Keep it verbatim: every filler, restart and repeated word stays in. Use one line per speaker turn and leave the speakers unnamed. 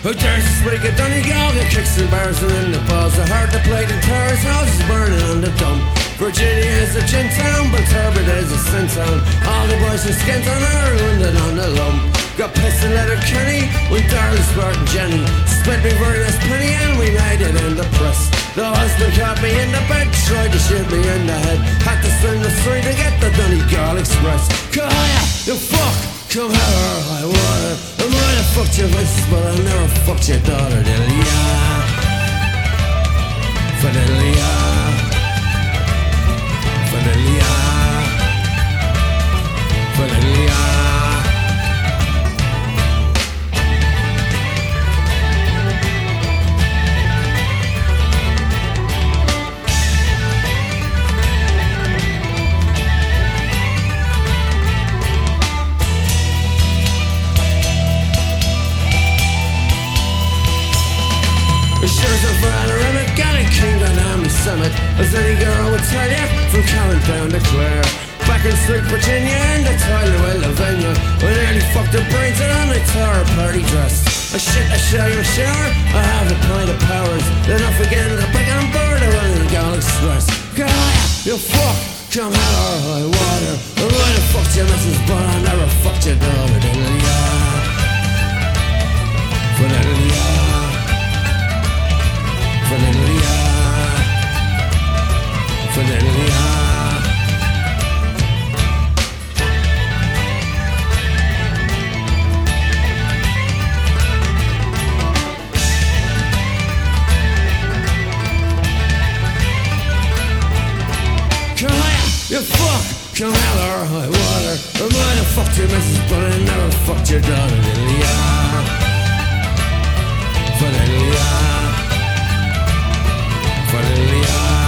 Who dares to speak of Donegal? Get kicks and bars and in the balls. I heard the plate and Torres houses burning on the dump. Virginia is a gin town, but Turbot is a sin town. All the boys with skins on her wounded on the lump. Got pissed and letter Kenny when Darley, Bart and Jenny spent me very last penny and we made it in the press. The husband caught me in the bed, tried to shoot me in the head. Had to swim the street to get the Donegal Express. Come here, you fuck, come here, high water. I might have fucked your missus, but I never fucked your daughter. Diddly-ya, fiddly-ya, fiddly-ya, fiddly-ya. Sure's a brother and a Gallic king down on the summit. As any girl would tell you, from Cowan down to Clare. Back in Slick, Virginia, and the Tyler will Lavinia. We nearly fucked her brains out and I tore her party dress. I shit, I show you a shower, I have a pint of powers. Then off again, the back on board, I run the Gal Express. Come here, you fuck, come hell or high water. I might have fucked your missus, but I never fucked your daughter. Diddly-ya, fiddly-ya, fiddly-ya, fiddly-ya. You fuck, come hell or high water. I might have fucked your missus, but I never fucked your daughter. Diddly-ya, fiddly-ya, fiddly-ya.